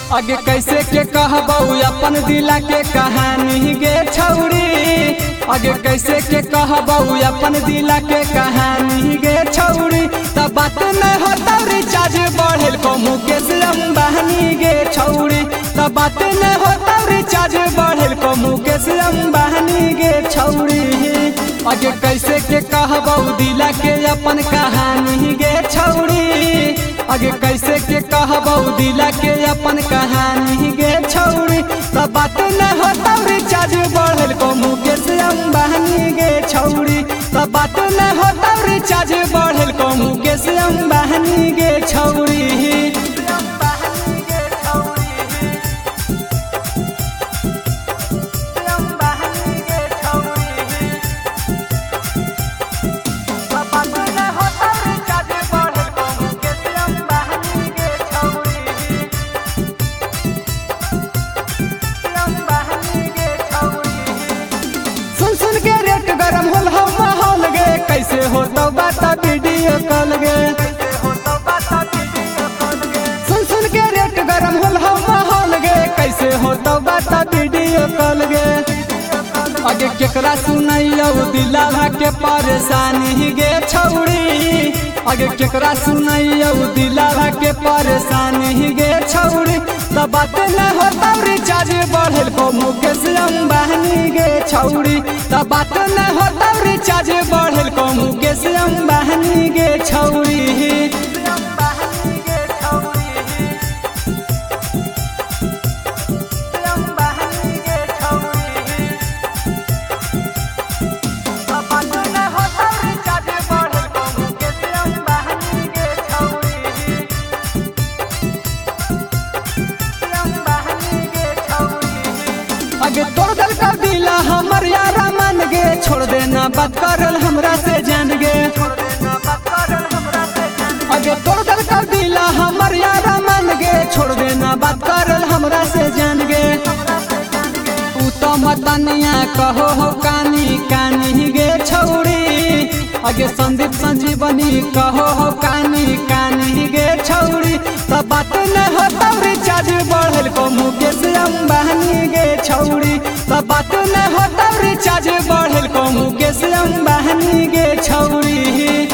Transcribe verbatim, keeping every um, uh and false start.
आगे कैसे के कहबऊ अपन दिला के कहानी गे छौरी। आगे कैसे के कहबऊ अपन दिला के कहानी गे छौरी। तब बात न होता रिचार्ज बढ़ेल को मुकेश अंबानी गे छौरी। तब बात न होता रिचार्ज बढ़ेल को मुकेश अंबानी गे छौरी। आगे कैसे के कहबऊ दिला के अपन कहानी गे छौरी। आगे कैसे के कहबऊ दिला के अपन कहानी गे छौरी। तब बात न होता रिचार्ज बढ़ेल को मुकेश अंबानी गे छौरी। तब बात न होता रिचार्ज बढ़ेल को मुकेश अंबानी गे छौरी। कैसे हो तो बात वीडियो कॉल गे। सुन सुन के रेट गरम होल हो माहौल गे। कैसे हो तो बात वीडियो कॉल गे। आगे केकरा सुनैयो दिलावा के परेशानी गे छौरी। आगे केकरा सुनैयो दिलावा के परेशानी गे छौरी। तब बात न होता रिचार्ज बढ़ेल को मुकेश अंबानी गे छौरी। तब बात न होता रिचार्ज बढ़ेल को मुकेश अंबानी गे छौरी। आगे तोड़ दल कर दिला हमर यारा मन गे। छोड़ देना बात करल हमरा से जान गे। आगे तोड़ दल कर दिला हमर यारा मन गे। छोड़ देना बात करल हमरा से जान गे। तू तो मतनिया कहो हो कानी कानी गे छौरी। आगे संदीप संजीवनी कहो हो कानी कानी गे छौरी। तब बात न होता रिचार्ज बढ़ेल को मुकेश अंबानी गे छौरी। तब बात न होता रिचार्ज बढ़ेल को मुकेश अंबानी गे छौरी।